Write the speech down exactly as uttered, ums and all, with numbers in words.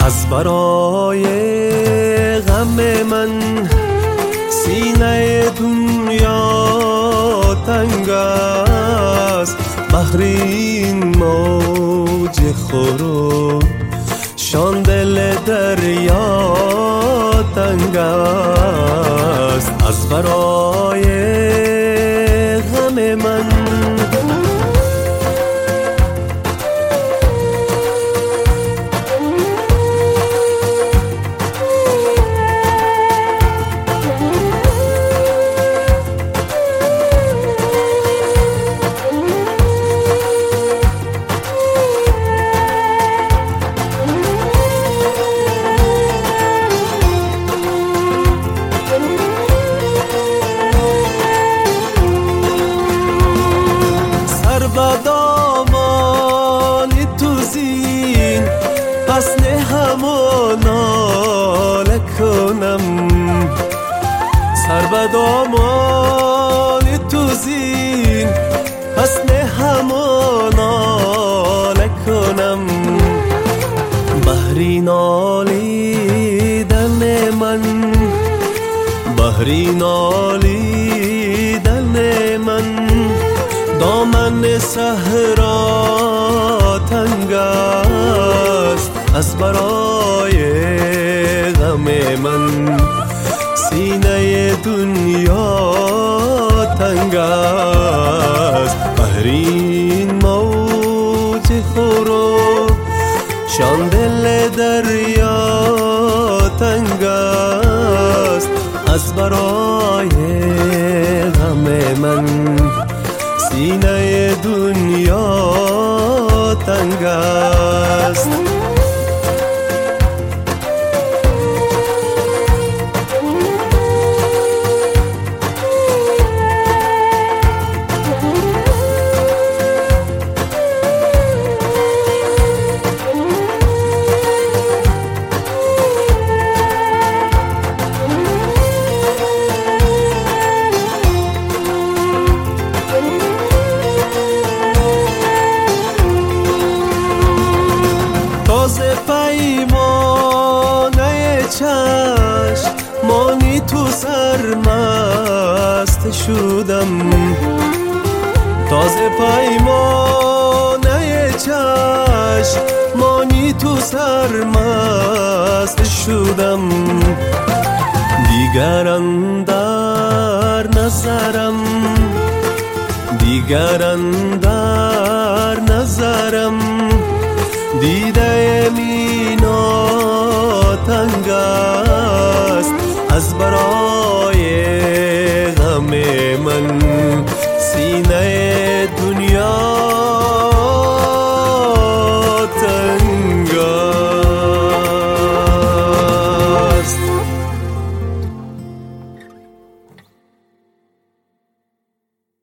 از برای غم من سینه دنیا تنگ است، بحر این موج خورو شان دل دریا تنگ است. از برای غم من و دامان تو زین حسن همو ناله کنم، سر و دامان تو زین حسن همو ناله کنم. بحری نالیدن من، بحری نالیدن من، دامن صحرا تنگ است. از برای غم من سینه دنیا تنگ است. بحرین موج خورو شان دل دریا تنگ است. از برای غم من سینه دنیا تنگ است. تازه پیمانه چشم مانی تو سرمست شدم، تازه پیمانه چشم مانی تو سرمست شدم. دیگران در نظرم، دیگران در نظرم، دیده مینا تنگ است. از برای غم من سینه